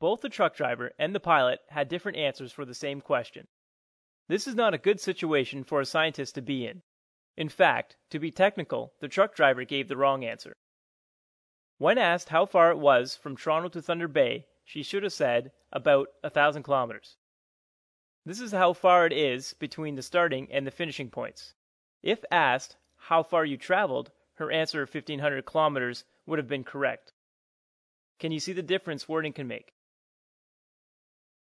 Both the truck driver and the pilot had different answers for the same question. This is not a good situation for a scientist to be in. In fact, to be technical, the truck driver gave the wrong answer. When asked how far it was from Toronto to Thunder Bay, she should have said about 1,000 kilometers. This is how far it is between the starting and the finishing points. If asked how far you traveled, her answer of 1,500 kilometers would have been correct. Can you see the difference wording can make?